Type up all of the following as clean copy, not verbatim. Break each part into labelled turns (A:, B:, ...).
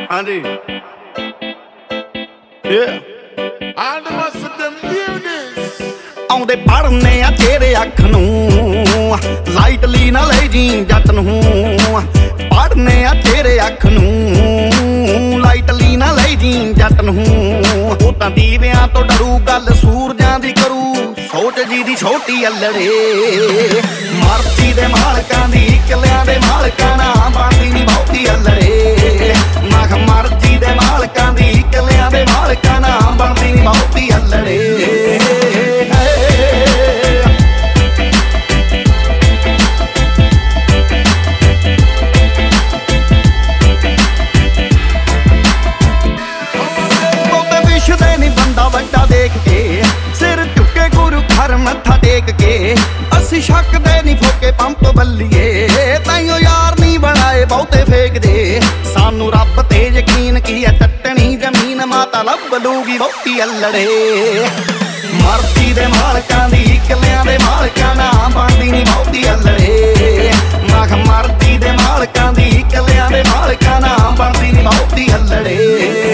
A: ਹਾਂਜੀ ਆਉਂਦੇ ਪੜਨੇ ਆ ਤੇਰੇ ਅੱਖ ਨੂੰ ਲਾਈਟਲੀ ਨਾ ਲੈ ਜੀ ਜੱਟ ਨੂੰ ਪੜਨੇ ਆ ਤੇਰੇ ਅੱਖ ਨੂੰ ਲਾਈਟਲੀ ਨਾ ਲੈ ਜੀ ਜੱਟ ਨੂੰ ਉਹ ਤਾਂ ਦੀਵਿਆਂ ਤੋਂ ਡਰੂ ਗੱਲ ਸੂਰਜਾਂ ਦੀ ਕਰੂ ਸੋਚ ਜੀ ਦੀ ਛੋਟੀ ਅਲੜੇ ਮਰਜ਼ੀ ਦੇ ਮਾਲਕਾਂ ਦੀ ਕਿਲਿਆਂ ਦੇ ਮਾਲਕਾਂ ਨਾ ਬਣਦੀ ਨੀ ਬਹੁਤੀ ਅਲੜੇ ਮਖ ਮਰਜ਼ੀ ਦੇ ਮਾਲਕਾਂ ਦੀ ਕਿਲਿਆਂ ਦੇ ਮਾਲਕਾਂ ਨਾ ਬਣਦੀ ਨੀ ਬਹੁਤੀ ਅਲੜੇ ਵੱਡਾ ਦੇਖ ਕੇ ਸਿਰ ਝੁਕੇ ਗੁਰੂ ਘਰ ਮੱਥਾ ਟੇਕ ਕੇ ਅਸੀਂ ਸ਼ੱਕਦੇ ਨੀ ਫੋਕੇ ਪੰਪ ਬੱਲੀਏ ਤਾਈਓ ਯਾਰ ਨੀ ਬਣਾਏ ਬਹੁਤੇ ਫੇਕਦੇ ਸਾਨੂੰ ਰੱਬ ਤੇ ਯਕੀਨ ਕੀ ਐ ਟੱਟਣੀ ਜ਼ਮੀਨ ਮਾਤਾ ਲੱਭ ਲੂਗੀ ਬਹੁਤੀ ਅਲੜੇ ਮਰਜ਼ੀ ਦੇ ਮਾਲਕਾਂ ਦੀ ਕਿਲਿਆਂ ਦੇ ਮਾਲਕਾਂ ਨਾ ਬਣਦੀ ਨੀ ਬਹੁਤੀ ਅਲੜੇ ਮਖ ਮਰਜ਼ੀ ਦੇ ਮਾਲਕਾਂ ਦੀ ਕਿਲਿਆਂ ਦੇ ਮਾਲਕਾਂ ਨਾ ਬਣਦੀ ਨੀ ਬਹੁਤੀ ਅਲੜੇ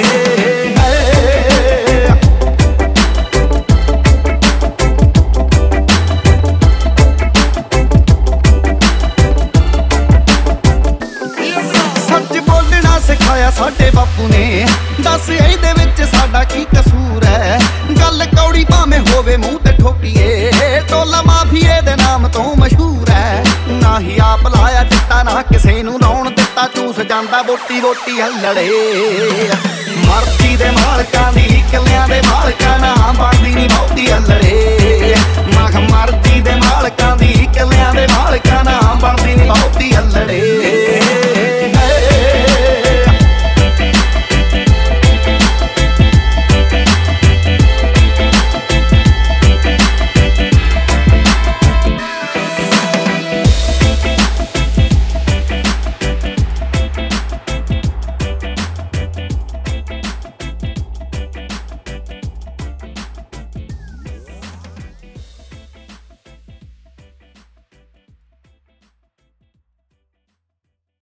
A: ਸਿਖਾਇਆ ਸਾਡੇ ਬਾਪੂ ਨੇ ਦੱਸ ਇਹਦੇ ਵਿੱਚ ਸਾਡਾ ਕੀ ਕਸੂਰ ਹੈ ਗੱਲ ਕੌੜੀ ਭਾਵੇਂ ਹੋਵੇ ਮੂੰਹ ਤੇ ਠੋਕੀਏ ਟੋਲਾ ਮਾਫੀਏ ਦੇ ਨਾਮ ਤੋਂ ਮਸ਼ਹੂਰ ਹੈ ਨਾ ਹੀ ਆਪ ਲਾਇਆ ਚਿੱਟਾ ਨਾ ਕਿਸੇ ਨੂੰ ਲਾਉਣ ਦਿੱਤਾ ਚੂਸ ਜਾਂਦਾ ਵੋਟੀ ਵੋਟੀ ਹੱਲੜੇ ਮਰਜ਼ੀ ਦੇ ਮਾਲਕਾਂ ਦੀ ਕਿਲਿਆਂ ਦੇ ਮਾਲਕਾਂ ਨਾ ਬਣਦੀ ਨੀ ਬਹੁਤੀ ਹੱਲੜੇ ਮਖ ਮਰਜ਼ੀ ਦੇ ਮਾਲਕਾਂ ਦੀ ਕਿਲਿਆਂ ਦੇ ਮਾਲਕਾਂ ਨਾ